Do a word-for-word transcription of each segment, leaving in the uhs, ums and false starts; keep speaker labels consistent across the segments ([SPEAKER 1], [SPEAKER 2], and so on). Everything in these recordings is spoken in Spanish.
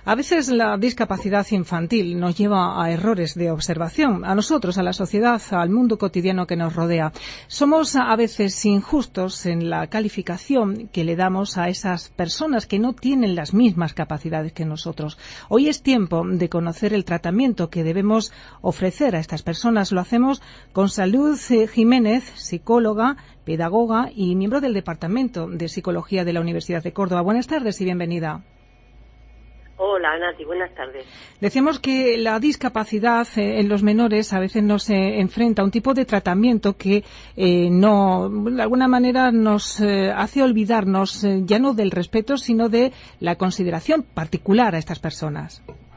[SPEAKER 1] A veces la discapacidad infantil nos lleva a errores de observación, a nosotros, a la sociedad, al mundo cotidiano que nos rodea. Somos a veces injustos en la calificación que le damos a esas personas que no tienen las mismas capacidades que nosotros. Hoy es tiempo de conocer el tratamiento que debemos ofrecer a estas personas. Lo hacemos con Salud Jiménez, psicóloga, pedagoga y miembro del Departamento de Psicología de la Universidad de Córdoba. Buenas tardes y bienvenida.
[SPEAKER 2] Hola, Nati, buenas tardes.
[SPEAKER 1] Decíamos que la discapacidad eh, en los menores a veces nos eh, enfrenta a un tipo de tratamiento que eh, no, de alguna manera nos eh, hace olvidarnos eh, ya no del respeto, sino de la consideración particular a estas personas.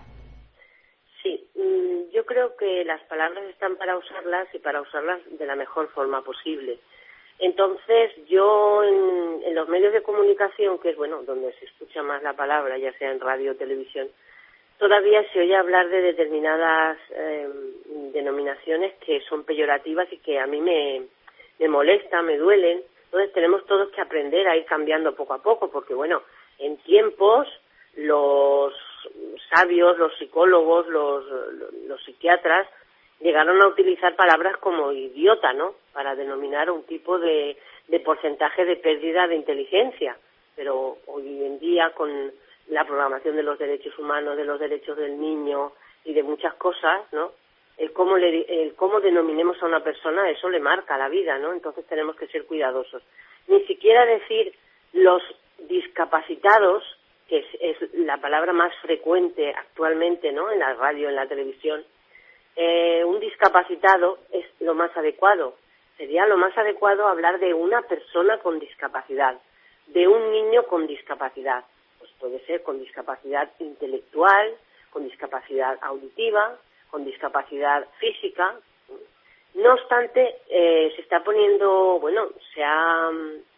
[SPEAKER 2] Sí, yo creo que las palabras están para usarlas y para usarlas de la mejor forma posible. Entonces, yo en, en los medios de comunicación, que es bueno donde se escucha más la palabra, ya sea en radio o televisión, todavía se oye hablar de determinadas eh, denominaciones que son peyorativas y que a mí me, me molestan, me duelen. Entonces, tenemos todos que aprender a ir cambiando poco a poco, porque bueno, en tiempos los sabios, los psicólogos, los, los, los psiquiatras llegaron a utilizar palabras como idiota, ¿no?, para denominar un tipo de, de porcentaje de pérdida de inteligencia. Pero hoy en día, con la programación de los derechos humanos, de los derechos del niño y de muchas cosas, ¿no?, el cómo, le, el cómo denominemos a una persona, eso le marca la vida, ¿no? Entonces tenemos que ser cuidadosos. Ni siquiera decir los discapacitados, que es, es la palabra más frecuente actualmente, ¿no?, en la radio, en la televisión. Eh, un discapacitado es lo más adecuado. Sería lo más adecuado hablar de una persona con discapacidad, de un niño con discapacidad. Pues puede ser con discapacidad intelectual, con discapacidad auditiva, con discapacidad física. No obstante, eh, se está poniendo, bueno, se ha,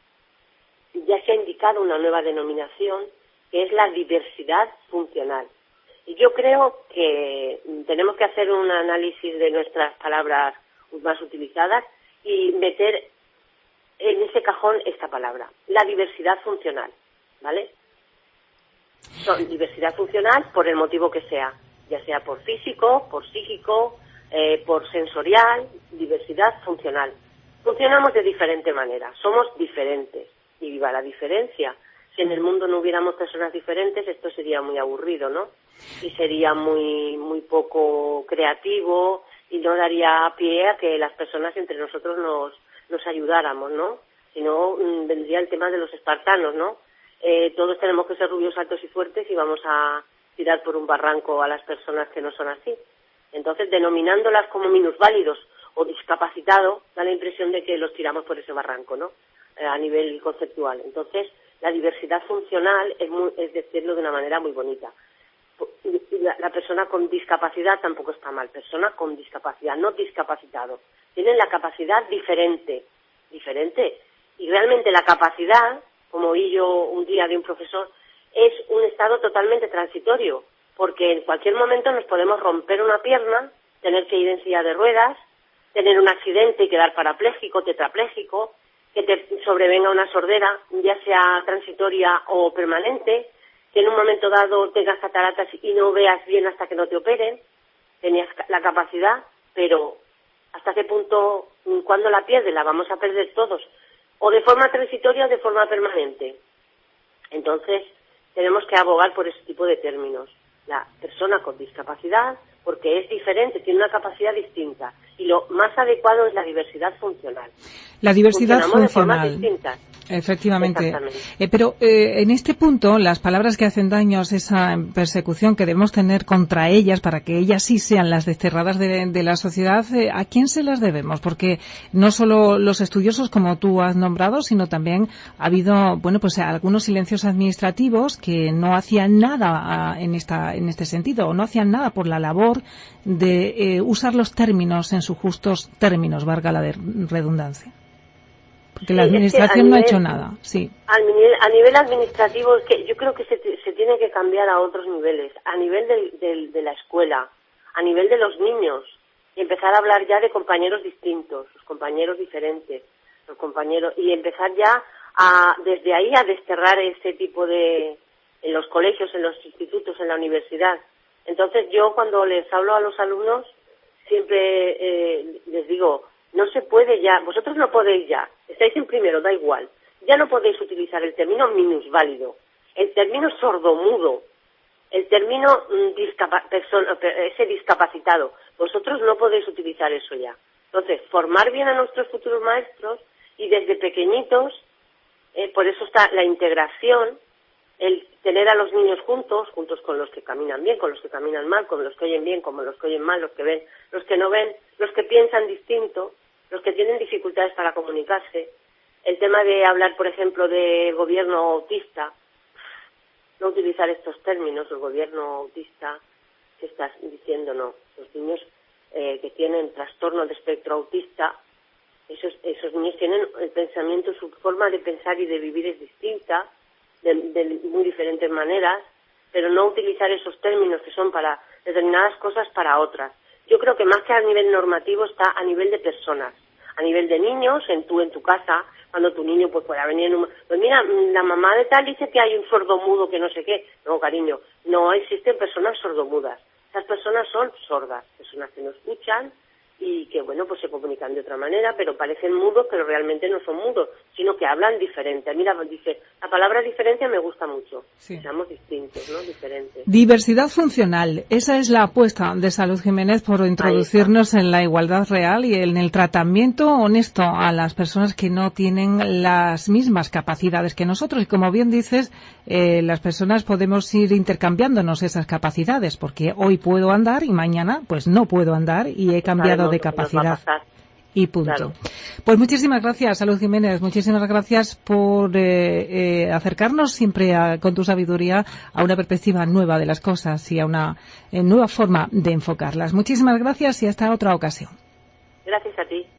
[SPEAKER 2] ya se ha indicado una nueva denominación que es la diversidad funcional. Y yo creo que tenemos que hacer un análisis de nuestras palabras más utilizadas y meter en ese cajón esta palabra, la diversidad funcional, ¿vale? Son diversidad funcional por el motivo que sea, ya sea por físico, por psíquico, eh, por sensorial, diversidad funcional. Funcionamos de diferente manera, somos diferentes y viva la diferencia. Si en el mundo no hubiéramos personas diferentes, esto sería muy aburrido, ¿no? Y sería muy muy poco creativo y no daría pie a que las personas entre nosotros nos nos ayudáramos, ¿no? Si no, vendría el tema de los espartanos, ¿no? Eh, todos tenemos que ser rubios, altos y fuertes y vamos a tirar por un barranco a las personas que no son así. Entonces, denominándolas como minusválidos o discapacitados, da la impresión de que los tiramos por ese barranco, ¿no? Eh, a nivel conceptual. Entonces, la diversidad funcional es, muy, es decirlo de una manera muy bonita. La, la persona con discapacidad tampoco está mal. Persona con discapacidad, no discapacitado. Tienen la capacidad diferente, diferente. Y realmente la capacidad, como oí yo un día de un profesor, es un estado totalmente transitorio, porque en cualquier momento nos podemos romper una pierna, tener que ir en silla de ruedas, tener un accidente y quedar parapléjico, tetrapléjico, que te sobrevenga una sordera, ya sea transitoria o permanente, que en un momento dado tengas cataratas y no veas bien hasta que no te operen. Tenías la capacidad, pero ¿hasta qué punto, cuando la pierdes? La vamos a perder todos, o de forma transitoria o de forma permanente. Entonces, tenemos que abogar por ese tipo de términos. La persona con discapacidad, porque es diferente, tiene una capacidad distinta. Y lo más adecuado es la diversidad funcional.
[SPEAKER 1] La diversidad funcional.
[SPEAKER 2] De formas distintas.
[SPEAKER 1] Efectivamente. Eh, pero eh, en este punto, las palabras que hacen daño, esa persecución que debemos tener contra ellas para que ellas sí sean las desterradas de, de la sociedad, eh, ¿a quién se las debemos? Porque no solo los estudiosos, como tú has nombrado, sino también ha habido, bueno, pues algunos silencios administrativos que no hacían nada a, en esta en este sentido, o no hacían nada por la labor de eh, usar los términos en sus justos términos, valga la de redundancia. Porque sí, la administración nivel, no ha hecho nada, sí.
[SPEAKER 2] A nivel, a nivel administrativo, es que yo creo que se, se tiene que cambiar a otros niveles. A nivel del, del, de la escuela, a nivel de los niños, y empezar a hablar ya de compañeros distintos, los compañeros diferentes, los compañeros, y empezar ya a, desde ahí a desterrar ese tipo de, en los colegios, en los institutos, en la universidad. Entonces yo cuando les hablo a los alumnos siempre eh, les digo, no se puede ya, vosotros no podéis ya, estáis en primero, da igual, ya no podéis utilizar el término minusválido, el término sordomudo, el término mm, discapa persona, ese discapacitado, vosotros no podéis utilizar eso ya. Entonces, formar bien a nuestros futuros maestros y desde pequeñitos, eh, por eso está la integración, el tener a los niños juntos, juntos con los que caminan bien, con los que caminan mal, con los que oyen bien, con los que oyen mal, los que ven, los que no ven, los que piensan distinto, los que tienen dificultades para comunicarse. El tema de hablar, por ejemplo, de gobierno autista, no utilizar estos términos, el gobierno autista, que estás diciendo no. Los niños eh, que tienen trastorno de espectro autista, esos, esos niños tienen el pensamiento, su forma de pensar y de vivir es distinta, de, de muy diferentes maneras, pero no utilizar esos términos que son para determinadas cosas para otras. Yo creo que más que a nivel normativo está a nivel de personas, a nivel de niños, en tú en tu casa, cuando tu niño pues pueda venir en un... Pues mira, la mamá de tal dice que hay un sordomudo que no sé qué. No, cariño, no existen personas sordomudas. Esas personas son sordas, personas que no escuchan y que, bueno, pues se comunican de otra manera, pero parecen mudos, pero realmente no son mudos, sino que hablan diferente. Mira, dice, la palabra diferencia me gusta mucho. Sí. Seamos distintos, ¿no? Diferentes.
[SPEAKER 1] Diversidad funcional. Esa es la apuesta de Salud Jiménez por introducirnos en la igualdad real y en el tratamiento honesto a las personas que no tienen las mismas capacidades que nosotros. Y como bien dices, eh, las personas podemos ir intercambiándonos esas capacidades, porque hoy puedo andar y mañana pues no puedo andar y he cambiado de capacidad y punto. Claro. Pues muchísimas gracias, Salud Jiménez, muchísimas gracias por eh, eh, acercarnos siempre a, con tu sabiduría a una perspectiva nueva de las cosas y a una eh, nueva forma de enfocarlas. Muchísimas gracias y hasta otra ocasión.
[SPEAKER 2] Gracias a ti.